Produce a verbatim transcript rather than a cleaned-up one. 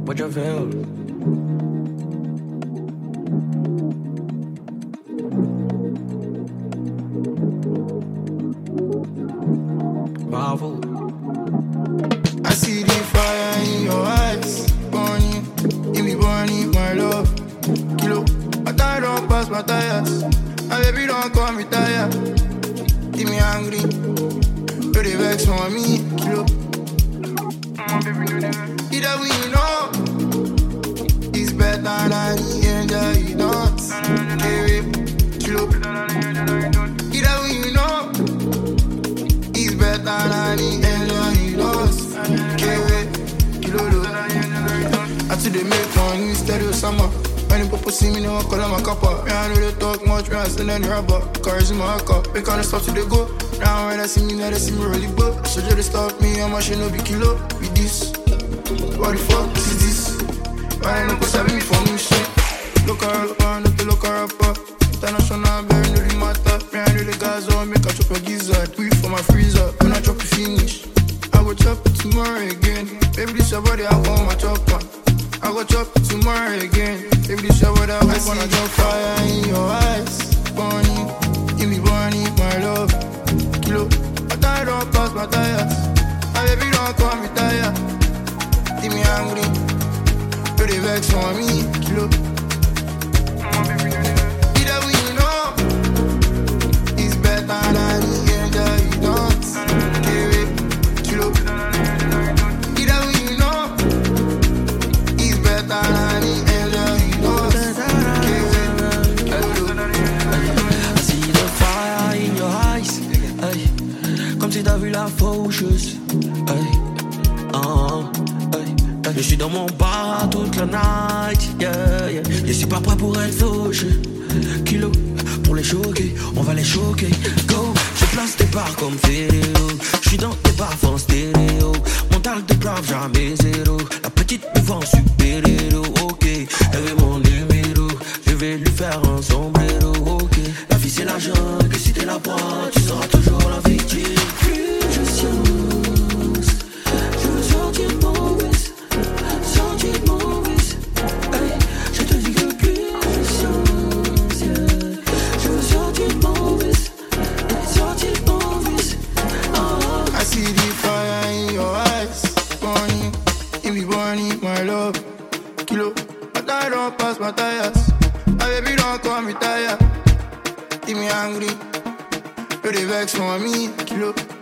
What you feel? Marvel. I see the fire in your eyes, burning, you be burning my love. Kilo, my tire don't pass my tires. My baby don't call me tired. Keep me angry, do the vex for me. Kilo, my baby do the either way you know, it's better than the angel you don't. Hey, Kilo, either way you know, it's better than the angel you don't. I see they make money instead of summer. Many people see me, no one call my copper. Me, I know they talk much, me, I stand in the rubber. Cars in my car, we can't stop till they go. Now when I see me, now they see me really book. So just stop me, I'm a shit, no big kilo. With this, what the fuck is this? Why ain't no go saving me for me shit? Look her up, not to look her up. International, bear, no the matter. Me, I know the guys on, make a chop a gizzard. Wait for my freezer, when I chop it finish. I go chop it tomorrow again. Baby, this your body, I want my chop one. I go chop it tomorrow again. Baby, this your body, I wanna drop fire in your eyes. Burning, you be burning my love. Kilo, my tire don't pass my tires. My baby don't call me tired. Keep me angry, do the vex for me. Kilo, either way you know, it's better than the angel you don't. Kilo, either way you know, it's better than the angel you don't. I see the fire in your eyes, hey. Comme si t'as vu la faucheuse, hey. Uh, hey. Je suis dans mon bar toute la night, yeah, yeah. Je suis pas prêt pour être fauché. Kilo, pour les choquer, on va les choquer. Go, je place tes parts comme Féréo. Je suis dans tes bars en stéréo. Mental de grave, jamais zéro. La petite me vend super héros, ok. Elle veut mon numéro, je vais lui faire un sombrero, ok. La vie c'est l'argent, que si t'es la proie, tu seras toujours la victime. Plus je science, je veux sortir mauvaise, sortir mauvaise. Hey, je te dis que plus je science, yeah. Je veux sortir mauvaise, sortir mauvaise. Oh. I see the fire in your eyes, burning, you be burning my love. Kilo, my tire don't pass my tires. My baby don't call me tired. Keep me angry, do the vex for me. Kilo.